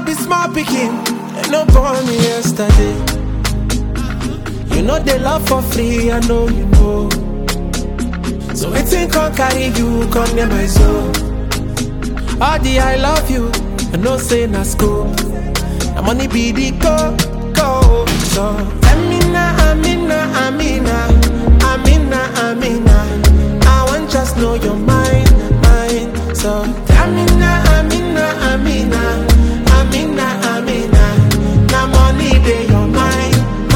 be small picking, and no born me yesterday. You know they love for free, I know you know. So it's in can carry you, come near my soul. All the I love you, I know say na school. I'm money be the go. So Amina, I want just know your mind. So Amina, now money they your mind.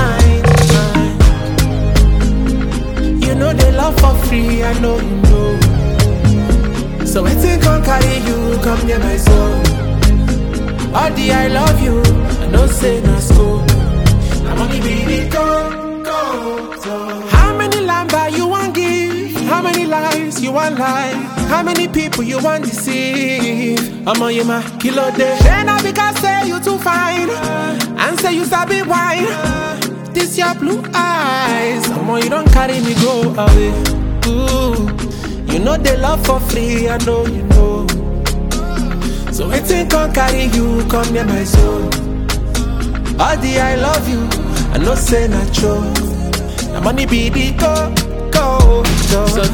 You know they love for free, I know you know. So it's in can carry you, come near my soul. All the I love you, I know say na school. I'm only really go. So how many lamba you want give? How many lies you want lie? How many people you want deceive? I'm on you, my kilo day. Then I because say you too fine, and say you sabi wine. This your blue eyes, I'm on you don't carry me go away. Ooh, you know they love for free, I know you know. So waiting can carry you, come near my soul. All the I love you, I know say not true. The money be the go. So